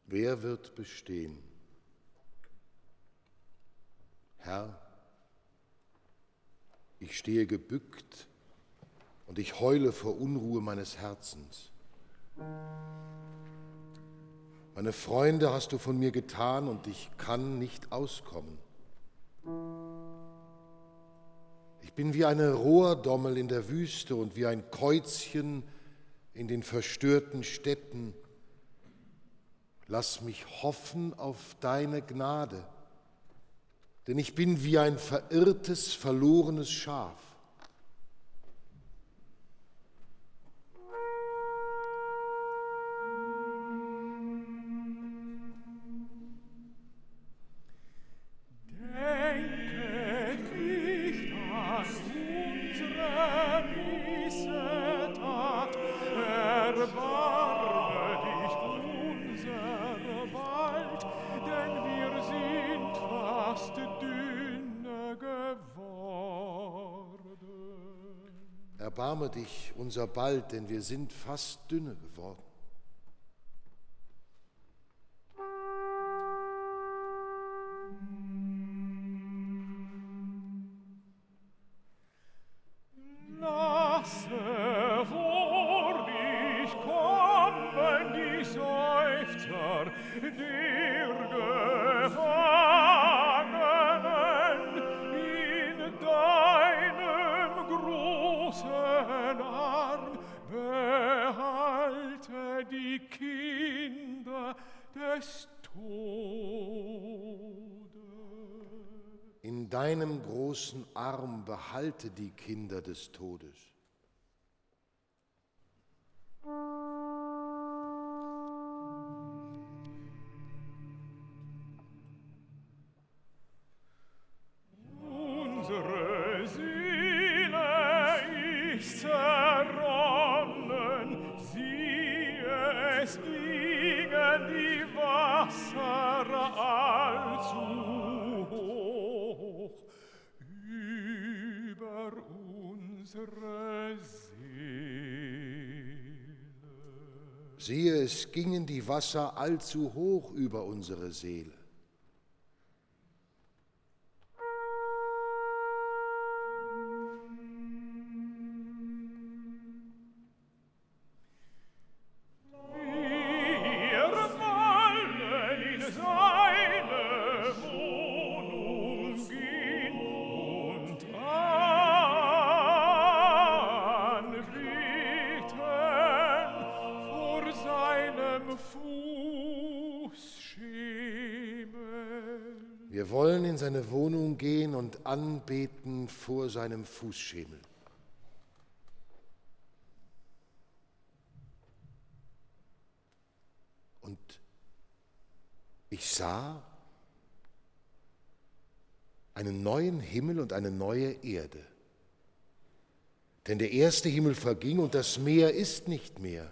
Wer wird bestehen? Herr, ich stehe gebückt und ich heule vor Unruhe meines Herzens. Meine Freunde hast du von mir getan und ich kann nicht auskommen. Ich bin wie eine Rohrdommel in der Wüste und wie ein Käuzchen in den verstörten Städten. Lass mich hoffen auf deine Gnade, denn ich bin wie ein verirrtes, verlorenes Schaf. Erbarme dich unser bald, denn wir sind fast dünne geworden. Lasse vor dich kommen die Seufzer der Gefangenen in deinem großen Arm. Behalte die Kinder des Todes. In deinem großen Arm behalte die Kinder des Todes. Unsere Seele ist zerronnen, siehe, es gingen die Wasser allzu hoch über unsere Seele. Siehe, es gingen die Wasser allzu hoch über unsere Seele. Wir wollen in seine Wohnung gehen und anbeten vor seinem Fußschemel. Und ich sah einen neuen Himmel und eine neue Erde. Denn der erste Himmel verging und das Meer ist nicht mehr.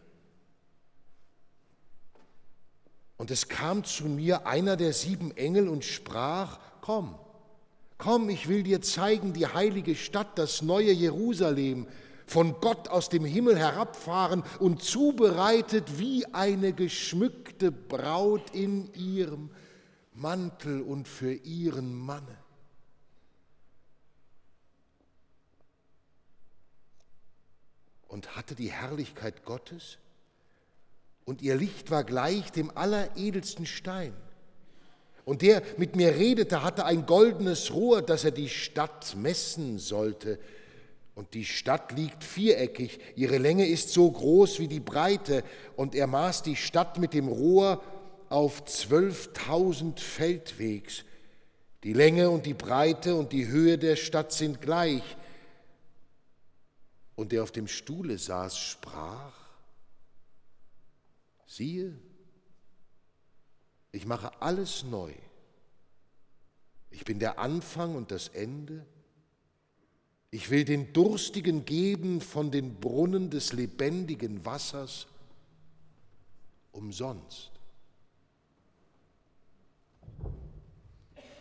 Und es kam zu mir einer der 7 Engel und sprach: Komm, komm, ich will dir zeigen die heilige Stadt, das neue Jerusalem, von Gott aus dem Himmel herabfahren und zubereitet wie eine geschmückte Braut in ihrem Mantel und für ihren Manne. Und hatte die Herrlichkeit Gottes, und ihr Licht war gleich dem alleredelsten Stein. Und der mit mir redete, hatte ein goldenes Rohr, dass er die Stadt messen sollte. Und die Stadt liegt viereckig, ihre Länge ist so groß wie die Breite. Und er maß die Stadt mit dem Rohr auf 12.000 Feldwegs. Die Länge und die Breite und die Höhe der Stadt sind gleich. Und der auf dem Stuhle saß, sprach: Siehe, ich mache alles neu. Ich bin der Anfang und das Ende. Ich will den Durstigen geben von den Brunnen des lebendigen Wassers umsonst.